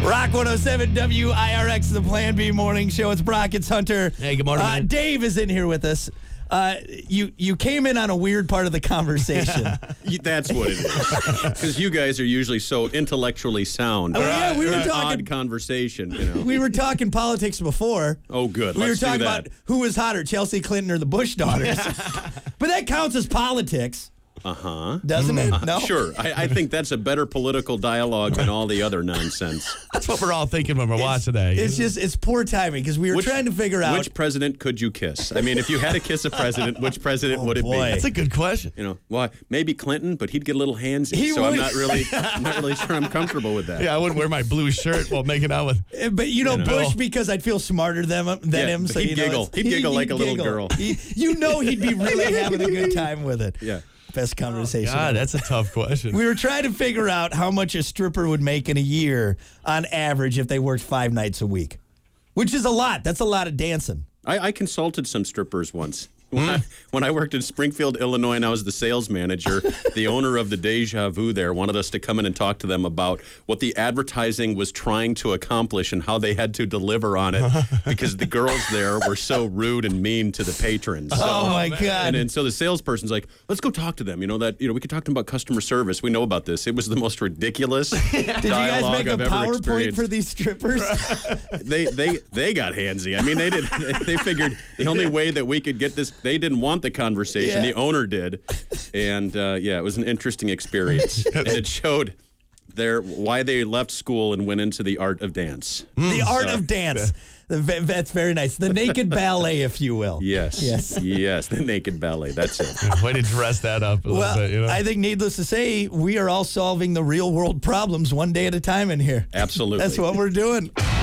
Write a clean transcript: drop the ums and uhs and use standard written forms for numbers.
Rock 107 WIRX, the Plan B Morning Show. It's Brock, it's Hunter. Hey, good morning, man. Dave is in here with us. You came in on a weird part of the conversation. That's what it is. Because you guys are usually so intellectually sound. Oh, yeah, we were An talking odd conversation, you know. We were talking politics before. Oh, good. We were Let's talking do that. about who was hotter, Chelsea Clinton or the Bush daughters. But that counts as politics. Uh-huh. Doesn't it? No? Sure. I think that's a better political dialogue than all the other nonsense. That's what we're all thinking when we're watching that. It's poor timing because we were trying to figure out. Which president could you kiss? I mean, if you had to kiss a president, which president would it be? boy. That's a good question. You know, well, maybe Clinton, but he'd get a little handsy. He so I'm would. not really sure I'm comfortable with that. Yeah, I wouldn't wear my blue shirt while making out with. But Bush, because I'd feel smarter than him. So he'd giggle. He'd giggle like a little girl. He'd be really having a good time with it. Yeah. Best conversation. God, that's a tough question. We were trying to figure out how much a stripper would make in a year on average if they worked 5 nights a week, which is a lot. That's a lot of dancing. I consulted some strippers once. When I worked in Springfield, Illinois, and I was the sales manager, the owner of the Deja Vu there wanted us to come in and talk to them about what the advertising was trying to accomplish and how they had to deliver on it because the girls there were so rude and mean to the patrons. So, Oh, my God. And so the salesperson's like, let's go talk to them. We could talk to them about customer service. We know about this. It was the most ridiculous Did you guys make a I've ever PowerPoint experienced. for these strippers? They got handsy. I mean, they figured the only way that we could get this, they didn't want the conversation. Yeah. The owner did. And it was an interesting experience. And it showed why they left school and went into the art of dance. The art of dance. That's very nice. The naked ballet, if you will. Yes. Yes. The naked ballet. That's it. Way to dress that up a Well, little bit. You know? I think needless to say, we are all solving the real world problems one day at a time in here. Absolutely. That's what we're doing.